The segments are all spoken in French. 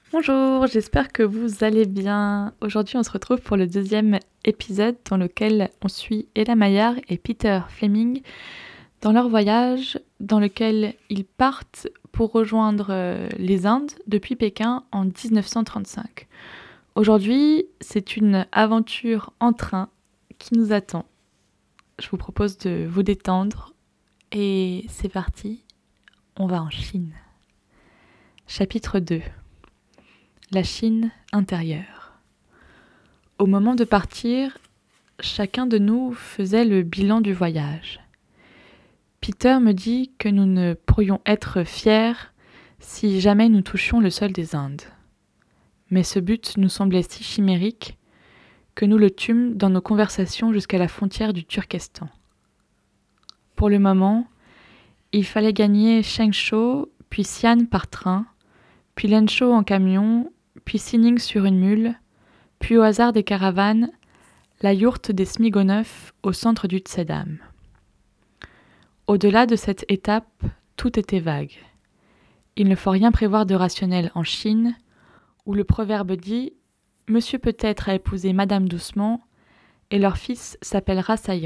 Bonjour, j'espère que vous allez bien. Aujourd'hui, on se retrouve pour le deuxième épisode dans lequel on suit Ella Maillard et Peter Fleming dans leur voyage dans lequel ils partent pour rejoindre les Indes depuis Pékin en 1935. Aujourd'hui, c'est une aventure en train qui nous attend. Je vous propose de vous détendre et c'est parti, on va en Chine. Chapitre 2. La Chine intérieure. Au moment de partir, chacun de nous faisait le bilan du voyage. Peter me dit que nous ne pourrions être fiers si jamais nous touchions le sol des Indes. Mais ce but nous semblait si chimérique que nous le tûmes dans nos conversations jusqu'à la frontière du Turkestan. Pour le moment, il fallait gagner Chengshou, puis Xi'an par train, puis Lenzhou en camion, puis Xining sur une mule, puis au hasard des caravanes, la yourte des Smigonov au centre du Tsedam. Au-delà de cette étape, tout était vague. Il ne faut rien prévoir de rationnel en Chine, où le proverbe dit « Monsieur peut-être a épousé Madame doucement, et leur fils s'appellera Saïra ».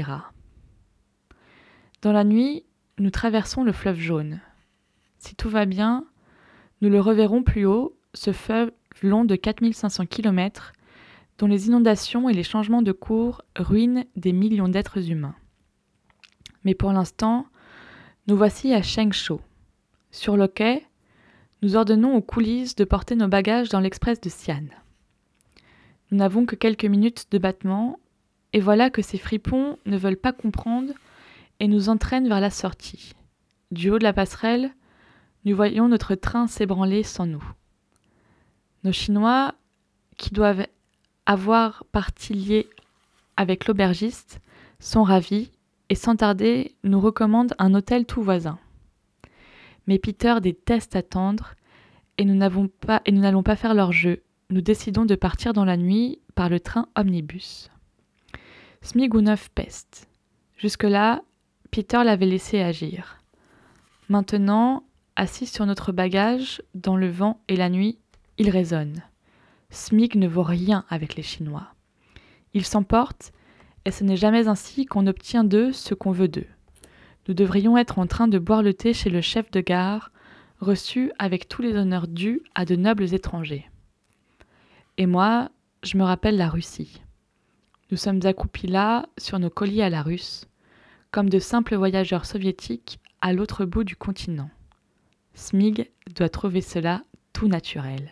Dans la nuit, nous traversons le fleuve jaune. Si tout va bien, nous le reverrons plus haut, ce fleuve long de 4500 km, dont les inondations et les changements de cours ruinent des millions d'êtres humains. Mais pour l'instant, nous voici à Chengshou. Sur le quai, nous ordonnons aux coulisses de porter nos bagages dans l'express de Xi'an. Nous n'avons que quelques minutes de battement, et voilà que ces fripons ne veulent pas comprendre et nous entraînent vers la sortie. Du haut de la passerelle, nous voyons notre train s'ébranler sans nous. Nos Chinois, qui doivent avoir partie liée avec l'aubergiste, sont ravis et sans tarder nous recommandent un hôtel tout voisin. Mais Peter déteste attendre et nous n'allons pas faire leur jeu. Nous décidons de partir dans la nuit par le train omnibus. Smigunov peste. Jusque-là, Peter l'avait laissé agir. Maintenant, assis sur notre bagage, dans le vent et la nuit, il raisonne. Smig ne vaut rien avec les Chinois. Ils s'emportent, et ce n'est jamais ainsi qu'on obtient d'eux ce qu'on veut d'eux. Nous devrions être en train de boire le thé chez le chef de gare, reçu avec tous les honneurs dus à de nobles étrangers. Et moi, je me rappelle la Russie. Nous sommes accroupis là, sur nos colliers à la russe, comme de simples voyageurs soviétiques à l'autre bout du continent. Smig doit trouver cela tout naturel.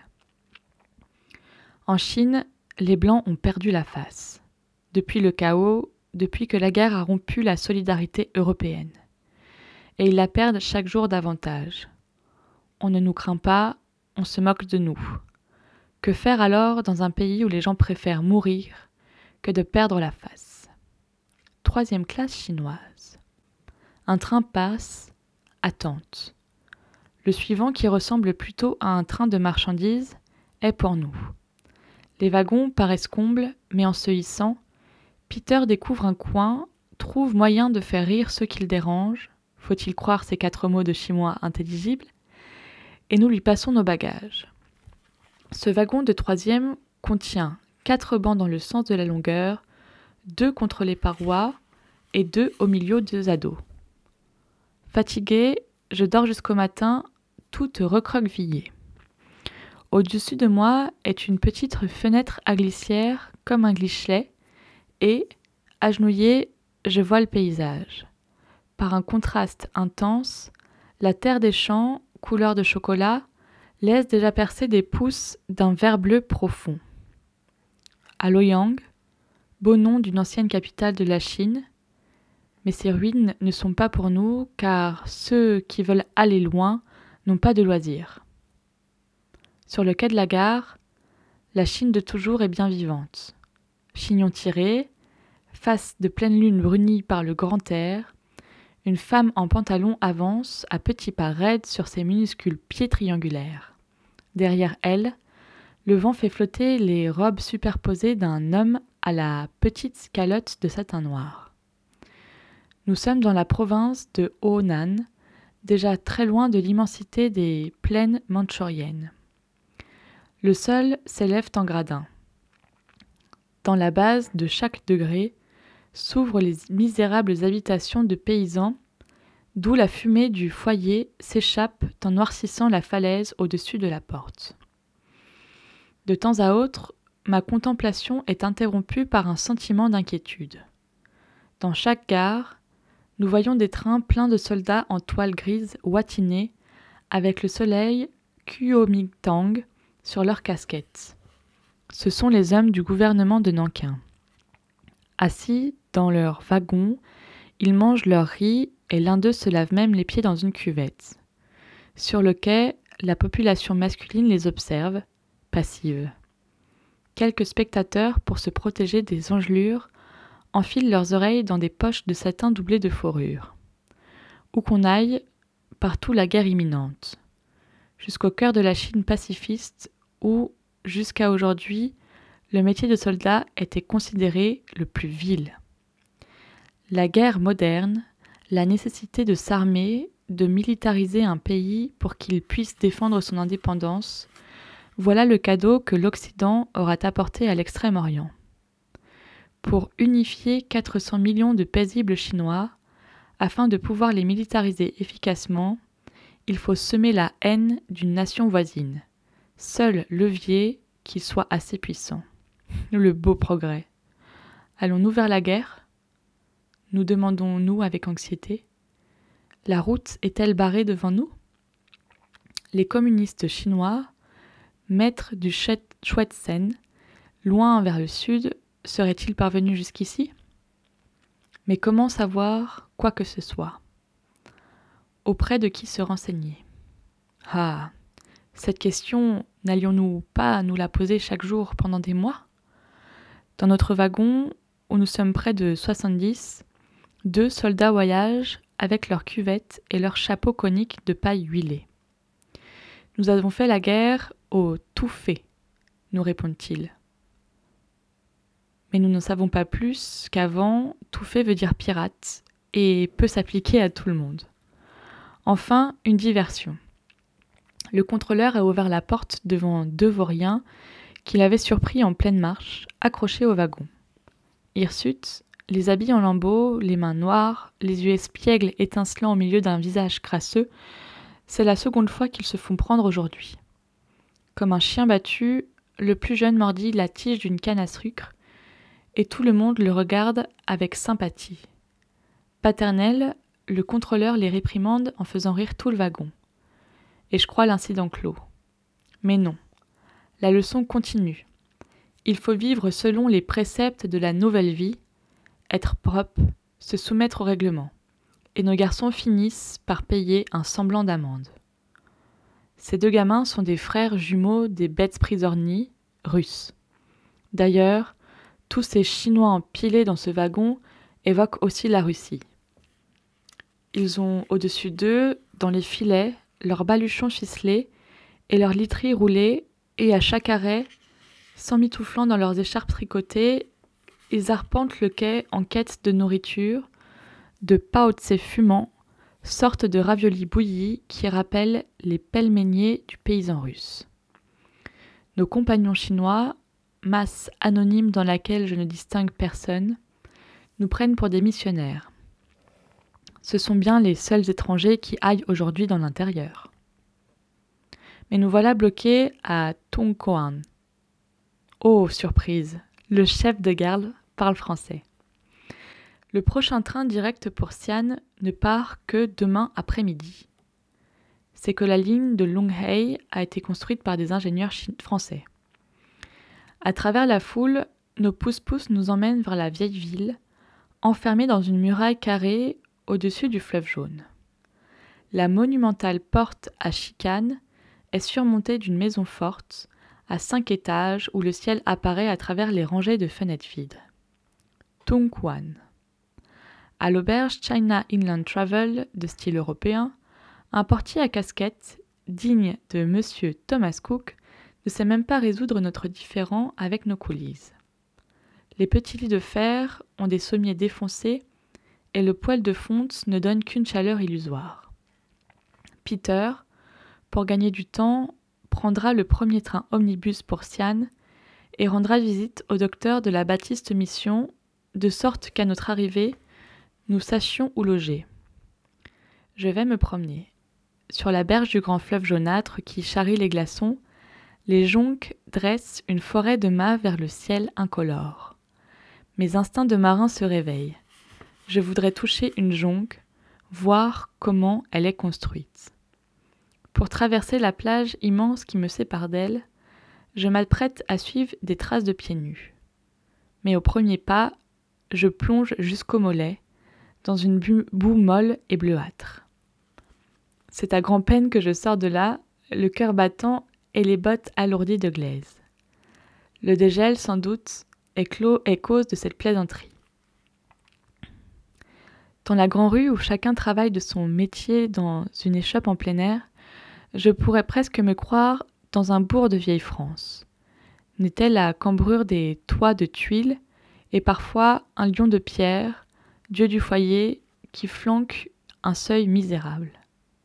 En Chine, les Blancs ont perdu la face. Depuis le chaos, depuis que la guerre a rompu la solidarité européenne. Et ils la perdent chaque jour davantage. On ne nous craint pas, on se moque de nous. Que faire alors dans un pays où les gens préfèrent mourir que de perdre la face ? 3e classe chinoise. Un train passe, attente. Le suivant, qui ressemble plutôt à un train de marchandises, est pour nous. Les wagons paraissent combles, mais en se hissant, Peter découvre un coin, trouve moyen de faire rire ceux qu'il dérange, faut-il croire ces 4 mots de chinois intelligibles, et nous lui passons nos bagages. Ce wagon de 3e contient 4 bancs dans le sens de la longueur, 2 contre les parois et 2 au milieu des ados. Fatigué, je dors jusqu'au matin, toute recroquevillée. Au-dessus de moi est une petite fenêtre à glissière comme un glichelet et, agenouillée, je vois le paysage. Par un contraste intense, la terre des champs, couleur de chocolat, laisse déjà percer des pousses d'un vert bleu profond. À Loyang, beau nom d'une ancienne capitale de la Chine, mais ces ruines ne sont pas pour nous car ceux qui veulent aller loin n'ont pas de loisirs. Sur le quai de la gare, la Chine de toujours est bien vivante. Chignon tiré, face de pleine lune brunie par le grand air, une femme en pantalon avance à petits pas raides sur ses minuscules pieds triangulaires. Derrière elle, le vent fait flotter les robes superposées d'un homme à la petite calotte de satin noir. Nous sommes dans la province de Honan, déjà très loin de l'immensité des plaines mandchouriennes. Le sol s'élève en gradins. Dans la base de chaque degré s'ouvrent les misérables habitations de paysans, d'où la fumée du foyer s'échappe en noircissant la falaise au-dessus de la porte. De temps à autre, ma contemplation est interrompue par un sentiment d'inquiétude. Dans chaque gare, nous voyons des trains pleins de soldats en toile grise ouatinée, avec le soleil Kuomintang sur leurs casquettes. Ce sont les hommes du gouvernement de Nankin. Assis dans leur wagon, ils mangent leur riz et l'un d'eux se lave même les pieds dans une cuvette. Sur le quai, la population masculine les observe, passive. Quelques spectateurs, pour se protéger des engelures, enfilent leurs oreilles dans des poches de satin doublées de fourrure. Où qu'on aille, partout la guerre imminente. Jusqu'au cœur de la Chine pacifiste où, jusqu'à aujourd'hui, le métier de soldat était considéré le plus vil. La guerre moderne, la nécessité de s'armer, de militariser un pays pour qu'il puisse défendre son indépendance, voilà le cadeau que l'Occident aura apporté à l'Extrême-Orient. Pour unifier 400 millions de paisibles Chinois, afin de pouvoir les militariser efficacement, il faut semer la haine d'une nation voisine. Seul levier qui soit assez puissant. Le beau progrès. Allons-nous vers la guerre ? Nous demandons-nous avec anxiété. La route est-elle barrée devant nous ? Les communistes chinois, maîtres du Shuai-Tsen, loin vers le sud, seraient-ils parvenus jusqu'ici ? Mais comment savoir quoi que ce soit ? Auprès de qui se renseigner ? Ah, cette question, n'allions-nous pas nous la poser chaque jour pendant des mois ? Dans notre wagon, où nous sommes près de 70, 2 soldats voyagent avec leurs cuvettes et leurs chapeaux coniques de paille huilée. « Nous avons fait la guerre au tout fait », nous répondent-ils. Mais nous ne savons pas plus qu'avant, tout fait veut dire pirate et peut s'appliquer à tout le monde. Enfin, une diversion. Le contrôleur a ouvert la porte devant 2 vauriens qu'il avait surpris en pleine marche, accrochés au wagon. Hirsute, les habits en lambeaux, les mains noires, les yeux espiègles étincelant au milieu d'un visage crasseux, c'est la seconde fois qu'ils se font prendre aujourd'hui. Comme un chien battu, le plus jeune mordit la tige d'une canne à sucre, et tout le monde le regarde avec sympathie. Paternel, le contrôleur les réprimande en faisant rire tout le wagon. Et je crois l'incident clos. Mais non, la leçon continue. Il faut vivre selon les préceptes de la nouvelle vie, être propre, se soumettre au règlement. Et nos garçons finissent par payer un semblant d'amende. Ces 2 gamins sont des frères jumeaux des Betsprizorny, russes. D'ailleurs, tous ces Chinois empilés dans ce wagon évoquent aussi la Russie. Ils ont au-dessus d'eux, dans les filets, leurs baluchons ficelés et leurs literies roulées, et à chaque arrêt, s'emmitouflant dans leurs écharpes tricotées, ils arpentent le quai en quête de nourriture, de pao-tse fumants, sorte de raviolis bouillis qui rappellent les pelméniers du paysan russe. Nos compagnons chinois, masse anonyme dans laquelle je ne distingue personne, nous prennent pour des missionnaires. Ce sont bien les seuls étrangers qui aillent aujourd'hui dans l'intérieur. Mais nous voilà bloqués à Tongkoan. Oh, surprise, le chef de garde parle français. Le prochain train direct pour Xi'an ne part que demain après-midi. C'est que la ligne de Longhai a été construite par des ingénieurs français. À travers la foule, nos pousse-pousse nous emmènent vers la vieille ville, enfermée dans une muraille carrée au-dessus du fleuve jaune. La monumentale porte à chicane est surmontée d'une maison forte, à 5 étages où le ciel apparaît à travers les rangées de fenêtres vides. Tongkuan. À l'auberge China Inland Travel de style européen, un portier à casquette, digne de Monsieur Thomas Cook, ne sait même pas résoudre notre différend avec nos coulisses. Les petits lits de fer ont des sommiers défoncés et le poêle de fonte ne donne qu'une chaleur illusoire. Peter, pour gagner du temps, prendra le premier train omnibus pour Siane et rendra visite au docteur de la Baptiste Mission, de sorte qu'à notre arrivée, nous sachions où loger. Je vais me promener. Sur la berge du grand fleuve jaunâtre qui charrie les glaçons, les jonques dressent une forêt de mâts vers le ciel incolore. Mes instincts de marin se réveillent. Je voudrais toucher une jonque, voir comment elle est construite. Pour traverser la plage immense qui me sépare d'elle, je m'apprête à suivre des traces de pieds nus. Mais au premier pas, je plonge jusqu'au mollet, dans une boue molle et bleuâtre. C'est à grand-peine que je sors de là, le cœur battant et les bottes alourdies de glaise. Le dégel, sans doute, est cause de cette plaisanterie. Dans la grande rue où chacun travaille de son métier dans une échoppe en plein air, je pourrais presque me croire dans un bourg de vieille France. N'était la cambrure des toits de tuiles et parfois un lion de pierre, dieu du foyer, qui flanque un seuil misérable.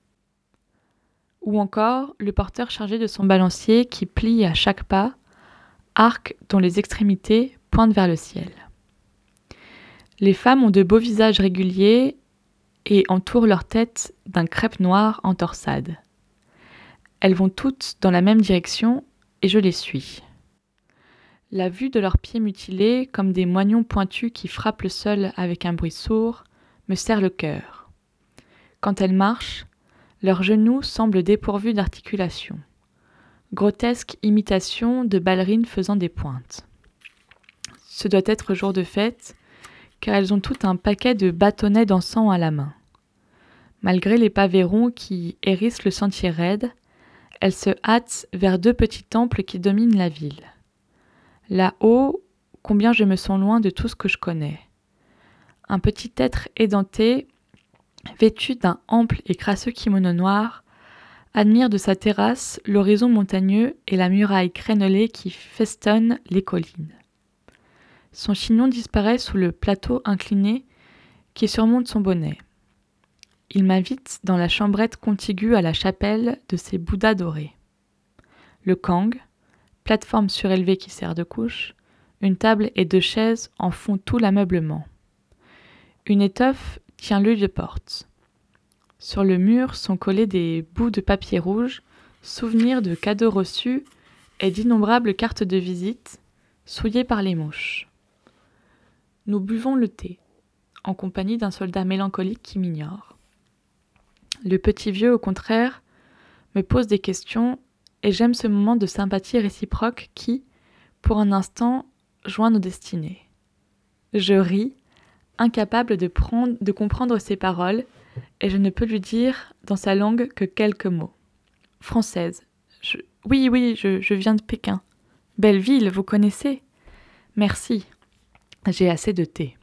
Ou encore le porteur chargé de son balancier qui plie à chaque pas, arc dont les extrémités pointent vers le ciel. Les femmes ont de beaux visages réguliers et entourent leur tête d'un crêpe noir en torsade. Elles vont toutes dans la même direction et je les suis. La vue de leurs pieds mutilés, comme des moignons pointus qui frappent le sol avec un bruit sourd, me serre le cœur. Quand elles marchent, leurs genoux semblent dépourvus d'articulation. Grotesque imitation de ballerines faisant des pointes. Ce doit être jour de fête, car elles ont tout un paquet de bâtonnets d'encens à la main. Malgré les pavés ronds qui hérissent le sentier raide, elles se hâtent vers 2 petits temples qui dominent la ville. Là-haut, combien je me sens loin de tout ce que je connais. Un petit être édenté, vêtu d'un ample et crasseux kimono noir, admire de sa terrasse l'horizon montagneux et la muraille crénelée qui festonne les collines. Son chignon disparaît sous le plateau incliné qui surmonte son bonnet. Il m'invite dans la chambrette contiguë à la chapelle de ses bouddhas dorés. Le kang, plateforme surélevée qui sert de couche, une table et 2 chaises en font tout l'ameublement. Une étoffe tient l'œil de porte. Sur le mur sont collés des bouts de papier rouge, souvenirs de cadeaux reçus et d'innombrables cartes de visite, souillées par les mouches. Nous buvons le thé, en compagnie d'un soldat mélancolique qui m'ignore. Le petit vieux, au contraire, me pose des questions et j'aime ce moment de sympathie réciproque qui, pour un instant, joint nos destinées. Je ris, incapable de comprendre ses paroles, et je ne peux lui dire dans sa langue que quelques mots. Française. Oui, je viens de Pékin. Belle ville, vous connaissez ? Merci. J'ai assez de thé.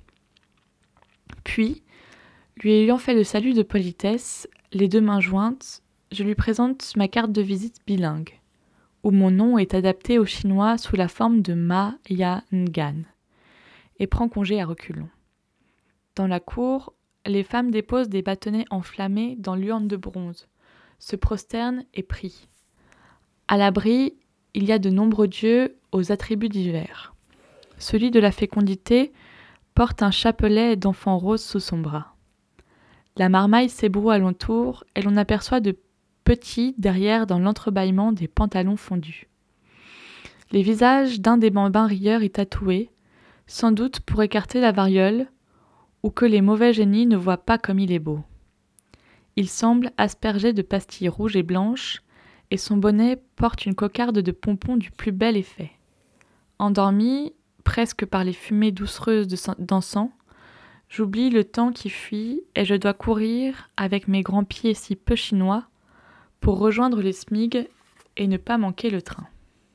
Puis, lui ayant fait le salut de politesse, les 2 mains jointes, je lui présente ma carte de visite bilingue, où mon nom est adapté au chinois sous la forme de Ma Ya Ngan, et prends congé à reculons. Dans la cour, les femmes déposent des bâtonnets enflammés dans l'urne de bronze, se prosternent et prient. À l'abri, il y a de nombreux dieux aux attributs divers. Celui de la fécondité porte un chapelet d'enfant rose sous son bras. La marmaille s'ébroue alentour et l'on aperçoit de petits derrière dans l'entrebâillement des pantalons fondus. Les visages d'un des bambins rieurs y tatoués, sans doute pour écarter la variole, ou que les mauvais génies ne voient pas comme il est beau. Il semble aspergé de pastilles rouges et blanches, et son bonnet porte une cocarde de pompons du plus bel effet. Endormi, presque par les fumées doucereuses d'encens, j'oublie le temps qui fuit et je dois courir avec mes grands pieds si peu chinois pour rejoindre les SMIG et ne pas manquer le train.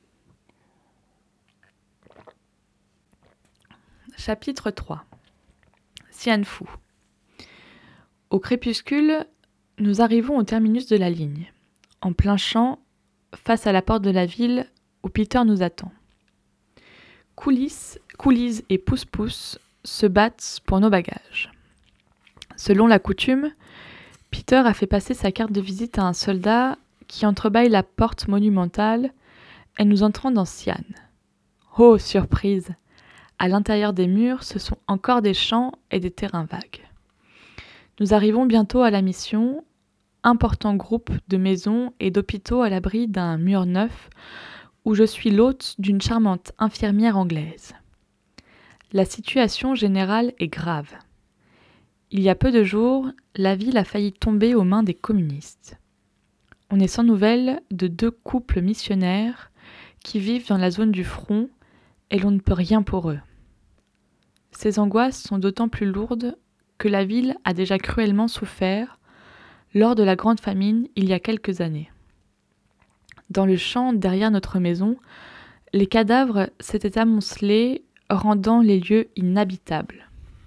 Chapitre 3. Sianfu. Au crépuscule, nous arrivons au terminus de la ligne, en plein champ, face à la porte de la ville où Peter nous attend. Coulisse et Pousse-Pousse se battent pour nos bagages. Selon la coutume, Peter a fait passer sa carte de visite à un soldat qui entrebâille la porte monumentale et nous entrons dans Xi'an. Oh, surprise! À l'intérieur des murs, ce sont encore des champs et des terrains vagues. Nous arrivons bientôt à la mission, important groupe de maisons et d'hôpitaux à l'abri d'un mur neuf où je suis l'hôte d'une charmante infirmière anglaise. La situation générale est grave. Il y a peu de jours, la ville a failli tomber aux mains des communistes. On est sans nouvelles de 2 couples missionnaires qui vivent dans la zone du front et l'on ne peut rien pour eux. Ces angoisses sont d'autant plus lourdes que la ville a déjà cruellement souffert lors de la grande famine il y a quelques années. Dans le champ derrière notre maison, les cadavres s'étaient amoncelés, rendant les lieux inhabitables.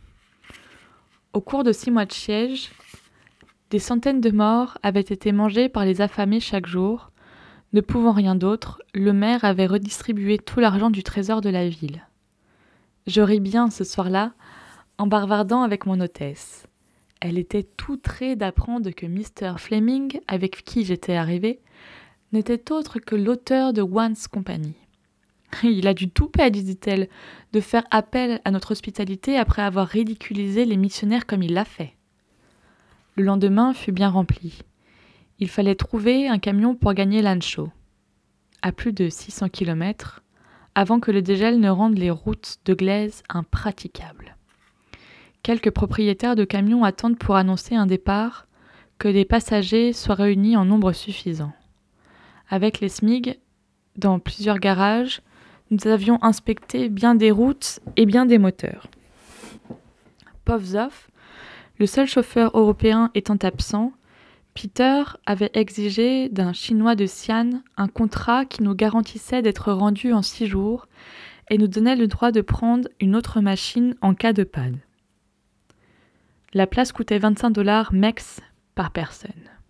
Au cours de 6 mois de siège, des centaines de morts avaient été mangés par les affamés chaque jour. Ne pouvant rien d'autre, le maire avait redistribué tout l'argent du trésor de la ville. Je ris bien ce soir-là, en bavardant avec mon hôtesse. Elle était tout trait d'apprendre que Mr. Fleming, avec qui j'étais arrivée, n'était autre que l'auteur de One's Company. Il a du toupet, disait-elle, de faire appel à notre hospitalité après avoir ridiculisé les missionnaires comme il l'a fait. Le lendemain fut bien rempli. Il fallait trouver un camion pour gagner Lancho, à plus de 600 km, avant que le dégel ne rende les routes de glaise impraticables. Quelques propriétaires de camions attendent pour annoncer un départ, que des passagers soient réunis en nombre suffisant. Avec les SMIG, dans plusieurs garages, nous avions inspecté bien des routes et bien des moteurs. Povzov, le seul chauffeur européen étant absent, Peter avait exigé d'un Chinois de Xi'an un contrat qui nous garantissait d'être rendus en 6 jours et nous donnait le droit de prendre une autre machine en cas de panne. La place coûtait $25 mex par personne.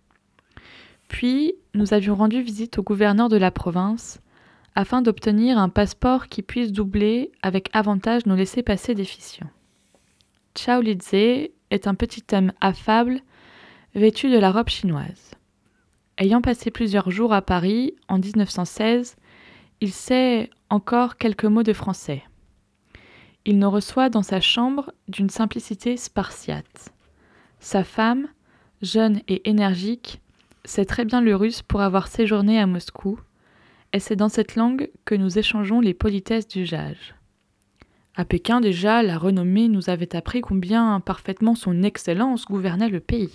Puis, nous avions rendu visite au gouverneur de la province afin d'obtenir un passeport qui puisse doubler avec avantage nos laissez-passer déficients. Chao Lidze est un petit homme affable, vêtu de la robe chinoise. Ayant passé plusieurs jours à Paris en 1916, il sait encore quelques mots de français. Il nous reçoit dans sa chambre d'une simplicité spartiate. Sa femme, jeune et énergique, sait très bien le russe pour avoir séjourné à Moscou, et c'est dans cette langue que nous échangeons les politesses d'usage. À Pékin déjà, la renommée nous avait appris combien parfaitement son Excellence gouvernait le pays.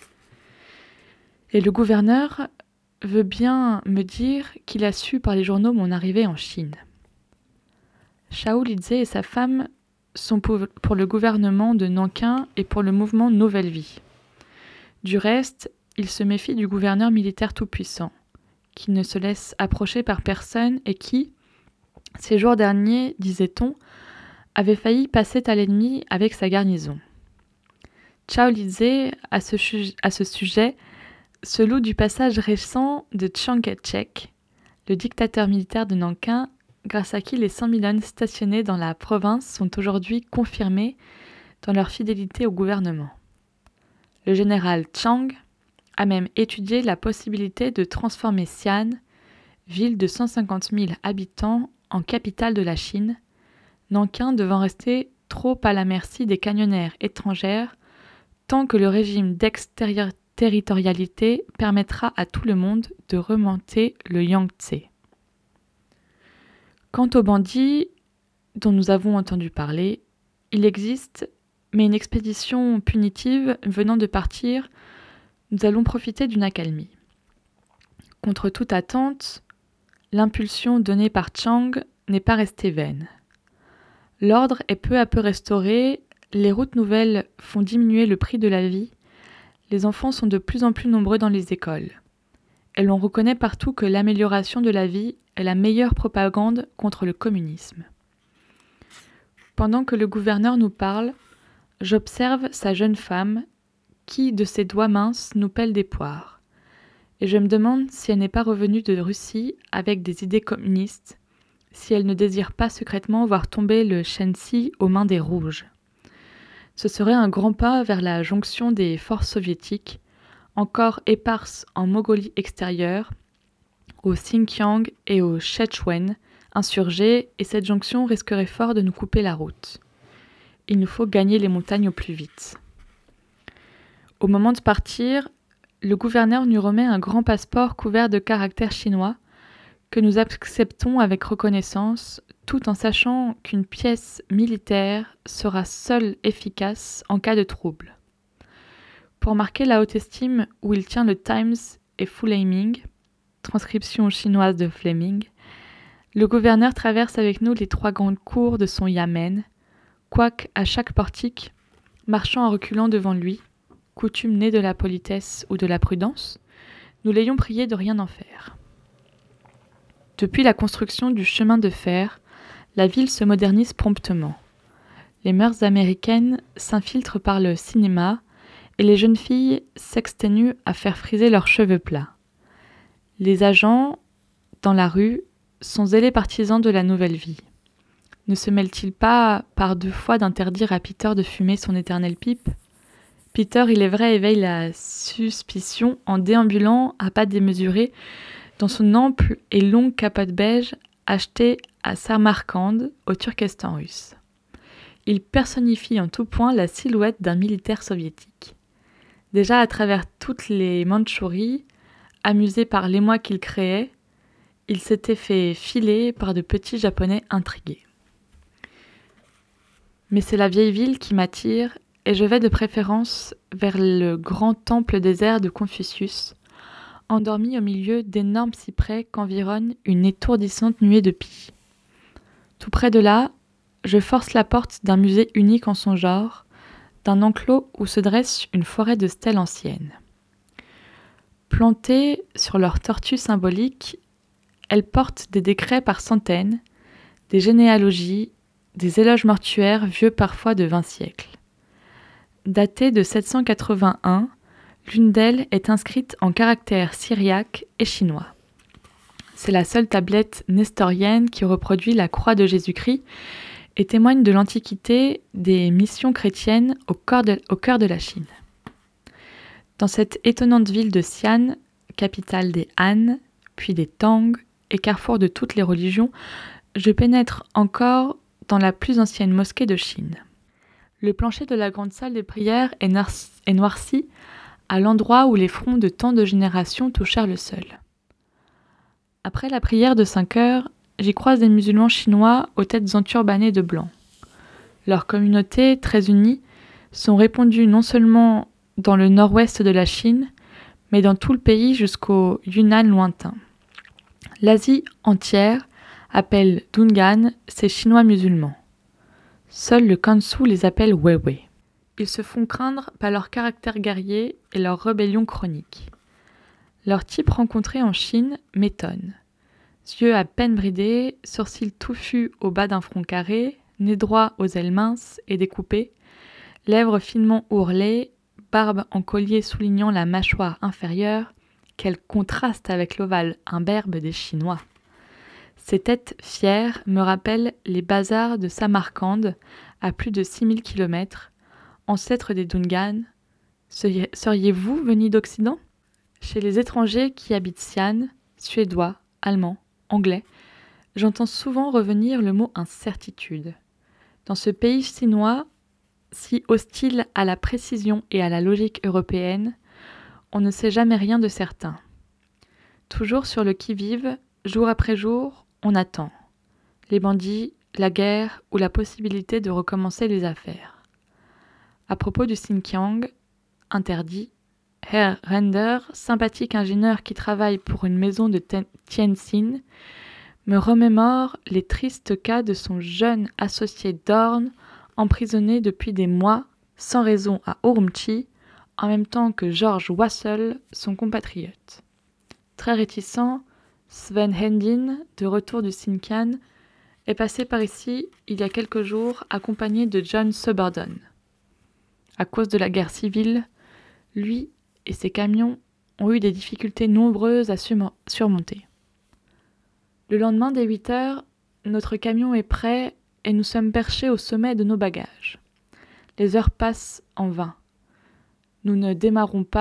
Et le gouverneur veut bien me dire qu'il a su par les journaux mon arrivée en Chine. Chao Lidze et sa femme sont pour le gouvernement de Nankin et pour le mouvement Nouvelle Vie. Du reste, il se méfie du gouverneur militaire tout-puissant, qui ne se laisse approcher par personne et qui, ces jours derniers, disait-on, avait failli passer à l'ennemi avec sa garnison. Chao Lidze, à ce sujet, se loue du passage récent de Chiang Kai-shek, le dictateur militaire de Nankin, grâce à qui les 100 000 hommes stationnés dans la province sont aujourd'hui confirmés dans leur fidélité au gouvernement. Le général Chiang a même étudié la possibilité de transformer Xi'an, ville de 150 000 habitants, en capitale de la Chine, Nankin devant rester trop à la merci des canyonnaires étrangères tant que le régime d'exterritorialité permettra à tout le monde de remonter le Yangtze. Quant aux bandits dont nous avons entendu parler, il existe, mais une expédition punitive venant de partir, nous allons profiter d'une accalmie. Contre toute attente, l'impulsion donnée par Chiang n'est pas restée vaine. L'ordre est peu à peu restauré, les routes nouvelles font diminuer le prix de la vie, les enfants sont de plus en plus nombreux dans les écoles. Et l'on reconnaît partout que l'amélioration de la vie est la meilleure propagande contre le communisme. Pendant que le gouverneur nous parle, j'observe sa jeune femme qui, de ses doigts minces, nous pèle des poires. Et je me demande si elle n'est pas revenue de Russie avec des idées communistes, si elle ne désire pas secrètement voir tomber le Shanxi aux mains des Rouges. Ce serait un grand pas vers la jonction des forces soviétiques, encore éparses en Mongolie extérieure, au Xinjiang et au Sichuan, insurgés, et cette jonction risquerait fort de nous couper la route. Il nous faut gagner les montagnes au plus vite. Au moment de partir, le gouverneur nous remet un grand passeport couvert de caractères chinois que nous acceptons avec reconnaissance, tout en sachant qu'une pièce militaire sera seule efficace en cas de trouble. Pour marquer la haute estime où il tient le Times et Fleming, transcription chinoise de Fleming, le gouverneur traverse avec nous les 3 grandes cours de son yamen, quoique à chaque portique, marchant en reculant devant lui, coutume née de la politesse ou de la prudence, nous l'ayons prié de rien en faire. Depuis la construction du chemin de fer, la ville se modernise promptement. Les mœurs américaines s'infiltrent par le cinéma et les jeunes filles s'exténuent à faire friser leurs cheveux plats. Les agents, dans la rue, sont zélés partisans de la nouvelle vie. Ne se mêle-t-il pas par 2 fois d'interdire à Peter de fumer son éternelle pipe ? Peter, il est vrai, éveille la suspicion en déambulant à pas démesurés dans son ample et longue capote beige achetée à Samarcande, au Turkestan russe. Il personnifie en tout point la silhouette d'un militaire soviétique. Déjà à travers toutes les Mandchouries, amusé par l'émoi qu'il créait, il s'était fait filer par de petits Japonais intrigués. Mais c'est la vieille ville qui m'attire, et je vais de préférence vers le grand temple désert de Confucius, endormi au milieu d'énormes cyprès qu'environne une étourdissante nuée de pis. Tout près de là, je force la porte d'un musée unique en son genre, d'un enclos où se dresse une forêt de stèles anciennes. Plantées sur leurs tortues symboliques, elles portent des décrets par centaines, des généalogies, des éloges mortuaires vieux parfois de 20 siècles. Datée de 781, l'une d'elles est inscrite en caractères syriaques et chinois. C'est la seule tablette nestorienne qui reproduit la croix de Jésus-Christ et témoigne de l'antiquité des missions chrétiennes au cœur de la Chine. Dans cette étonnante ville de Xi'an, capitale des Han, puis des Tang et carrefour de toutes les religions, je pénètre encore dans la plus ancienne mosquée de Chine. Le plancher de la grande salle des prières est noirci à l'endroit où les fronts de tant de générations touchèrent le sol. Après la prière de 5 heures, j'y croise des musulmans chinois aux têtes enturbanées de blanc. Leurs communautés, très unies, sont répandues non seulement dans le nord-ouest de la Chine, mais dans tout le pays jusqu'au Yunnan lointain. L'Asie entière appelle Dungan ces Chinois musulmans. Seul le Kansu les appelle Weiwei. Ils se font craindre par leur caractère guerrier et leur rébellion chronique. Leur type rencontré en Chine m'étonne. Yeux à peine bridés, sourcils touffus au bas d'un front carré, nez droit aux ailes minces et découpées, lèvres finement ourlées, barbe en collier soulignant la mâchoire inférieure, quel contraste avec l'ovale imberbe des Chinois. Ces têtes fières me rappellent les bazars de Samarcande, à plus de 6000 km, ancêtres des Dungan. Seriez-vous venus d'Occident ? Chez les étrangers qui habitent Xi'an, suédois, allemands, anglais, j'entends souvent revenir le mot incertitude. Dans ce pays chinois, si hostile à la précision et à la logique européenne, on ne sait jamais rien de certain. Toujours sur le qui-vive, jour après jour, on attend. Les bandits, la guerre ou la possibilité de recommencer les affaires. À propos du Xinjiang, interdit, Herr Render, sympathique ingénieur qui travaille pour une maison de Tianjin, me remémore les tristes cas de son jeune associé Dorn, emprisonné depuis des mois, sans raison à Urumqi, en même temps que George Wassel, son compatriote. Très réticent, Sven Hendin, de retour du Xinjiang, est passé par ici il y a quelques jours accompagné de John Suberdon. À cause de la guerre civile, lui et ses camions ont eu des difficultés nombreuses à surmonter. Le lendemain dès 8 heures, notre camion est prêt et nous sommes perchés au sommet de nos bagages. Les heures passent en vain. Nous ne démarrons pas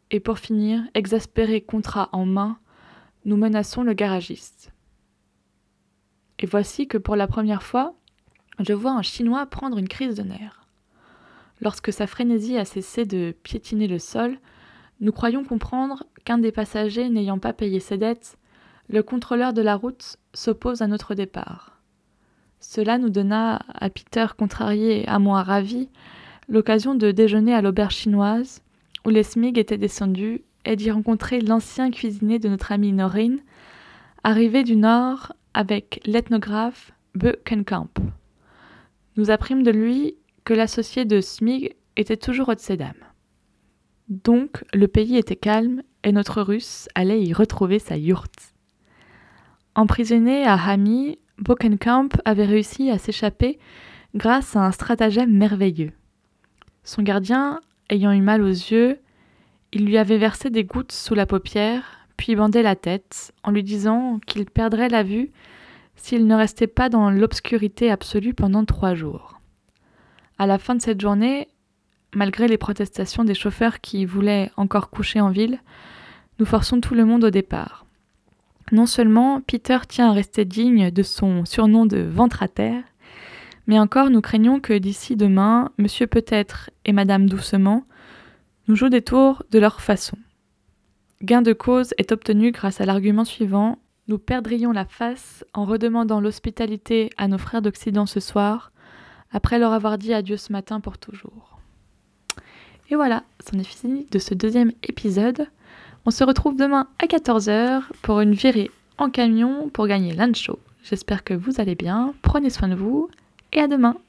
et pour finir, exaspérés, contrat en main, nous menaçons le garagiste. Et voici que pour la première fois, je vois un Chinois prendre une crise de nerfs. Lorsque sa frénésie a cessé de piétiner le sol, nous croyons comprendre qu'un des passagers n'ayant pas payé ses dettes, le contrôleur de la route s'oppose à notre départ. Cela nous donna, à Peter contrarié et à moi ravi, l'occasion de déjeuner à l'auberge chinoise, où les SMIG étaient descendus, et d'y rencontrer l'ancien cuisinier de notre amie Noreen, arrivé du Nord avec l'ethnographe Beukenkamp. Nous apprîmes de lui que l'associé de SMIG était toujours Otsedam. Donc, le pays était calme et notre Russe allait y retrouver sa yourte. Emprisonné à Hami, Beukenkamp avait réussi à s'échapper grâce à un stratagème merveilleux. Son gardien, ayant eu mal aux yeux, il lui avait versé des gouttes sous la paupière, puis bandé la tête, en lui disant qu'il perdrait la vue s'il ne restait pas dans l'obscurité absolue pendant 3 jours. À la fin de cette journée, malgré les protestations des chauffeurs qui voulaient encore coucher en ville, nous forçons tout le monde au départ. Non seulement Peter tient à rester digne de son surnom de ventre à terre, mais encore nous craignons que d'ici demain, Monsieur Peut-être et Madame Doucement nous jouent des tours de leur façon. Gain de cause est obtenu grâce à l'argument suivant: nous perdrions la face en redemandant l'hospitalité à nos frères d'Occident ce soir, après leur avoir dit adieu ce matin pour toujours. Et voilà, c'en est fini de ce 2e épisode. On se retrouve demain à 14h pour une virée en camion pour gagner lunch show. J'espère que vous allez bien, prenez soin de vous et à demain.